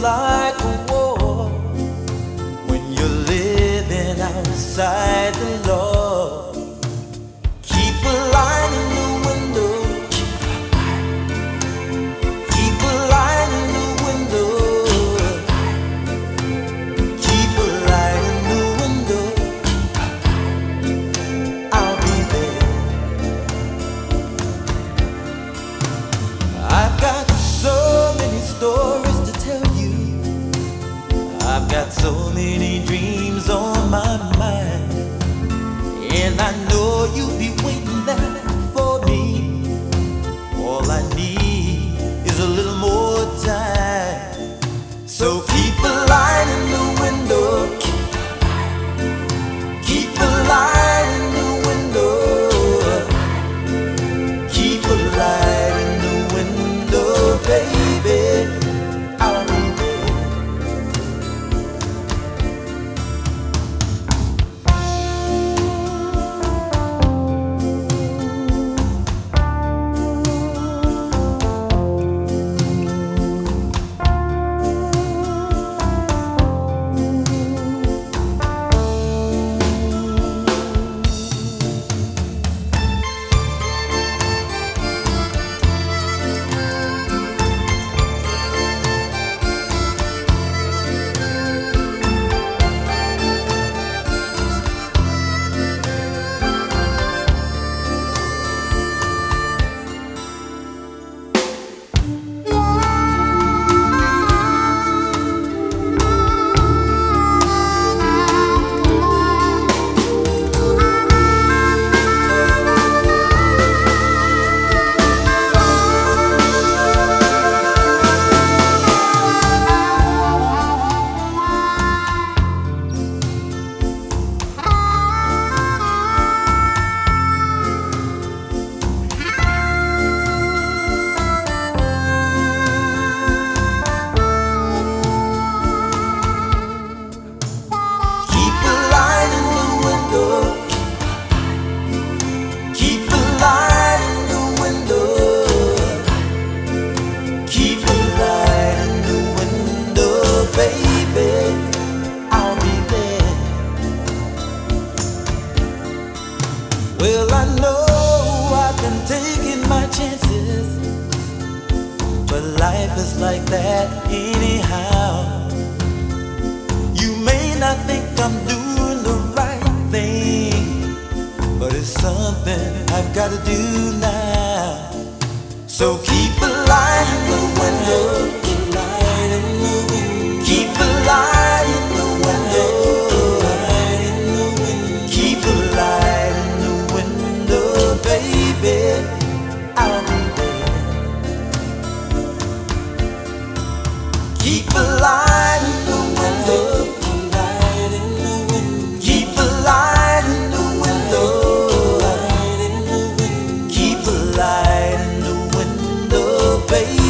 like a war when you're living outside the law. Keep a light in the window. Keep a light in the window. Keep a light in the window. I'll be there. I've got so many stories to tell you. I've got so many dreams on my mind, and I know you'll be waiting there for me. All I need is a little more time. So keep a light in the window. Keep a light in the window. Keep a light in the window, baby. I'll be there. Well, I know I've been taking my chances, but life is like that anyhow. You may not think I'm doing the right thing, but it's something I've got to do now. So keep a light in the window. Keep a light in the window. Keep a light in the window, baby. I'll be there. Keep a light in the window. Keep a light in the window. Keep a light in the window, baby.